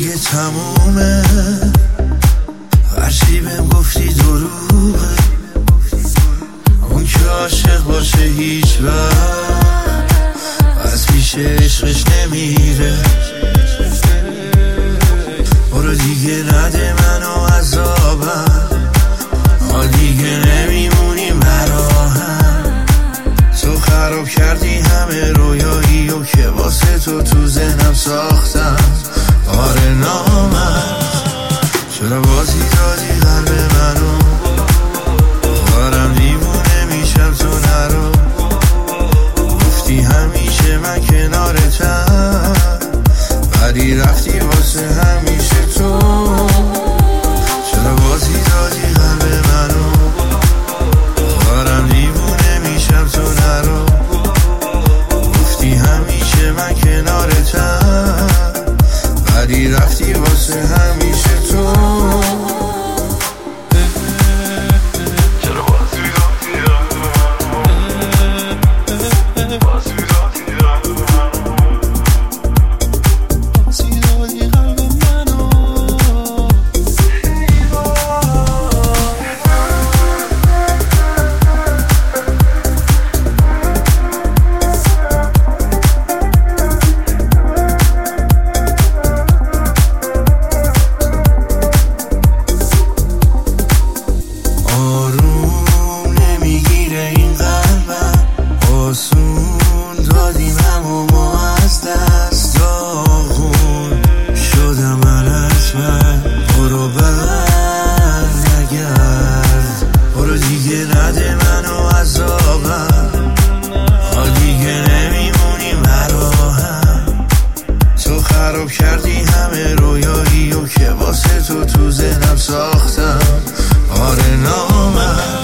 دیگه تمومه، هرچی بهم گفتی دروغه. اون که عاشق باشه هیچ وقت از پیش عشقش نمیره. برو دیگه نده منو عذابم، ما دیگه نمیمونیم براهم. تو خراب کردی همه رویایی و که واسه تو ذهنم ساختم. آره نامرد، چرا بازی دادی قلب منو؟ دارم دیوونه میشم تو نرو. گفتی همیشه من کنارتم، ولی رفتی واسه همیشه تو. چرا بازی دادی قلب منو؟ دارم دیوونه میشم تو نرو. گفتی همیشه من کنارتم، ولی رفتی واسه همیشه تو. خراب کردی همه رویایی و که واسه تو ذهنم ساختم. آره نامرد.